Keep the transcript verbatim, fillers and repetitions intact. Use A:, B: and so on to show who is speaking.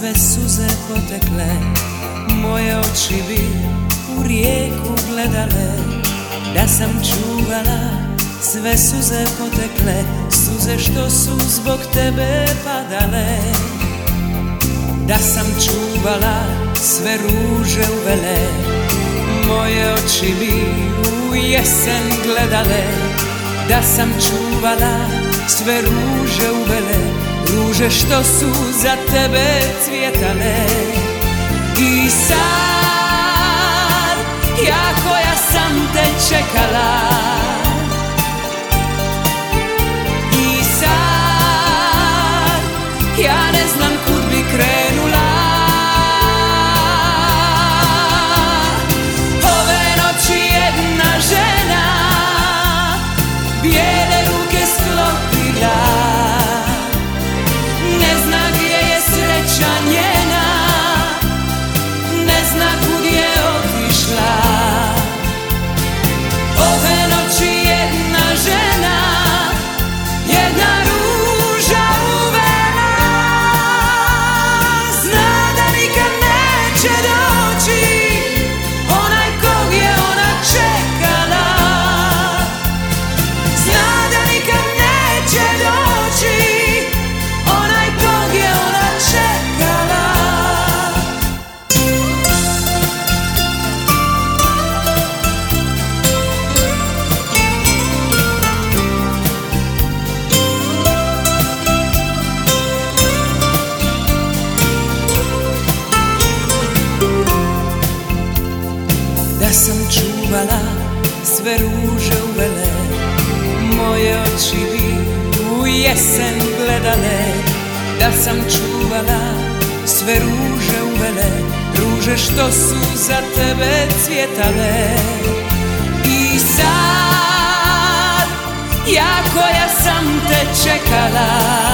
A: sve suze potekle, moje oči bi u rijeku gledale. Da sam čuvala, sve suze potekle, suze što su zbog tebe padale. Da sam čuvala, sve ruže uvele, moje oči bi u jesen gledale. Da sam čuvala, sve ruže uvele, ruže što su za tebe cvjetale. I sad, ja koja sam te čekala, i sad, ja ne znam kud bi krenula. Ove noći jedna žena bijele ruke sklopila, ne zna gdje je sreća njena, ne zna kud je otišla. Ove noći jedna žena, jedna ruža uvela, zna da nikad neće doći onaj kog je ona čekala. Zna da nikad neće doći onaj kog je ona čekala. Da sam čuvala, sve ruže uvele, moje oči bi u jesen gledale. Da sam čuvala, sve ruže uvele, ruže što su za tebe cvjetale. I sad, ja koja sam te čekala,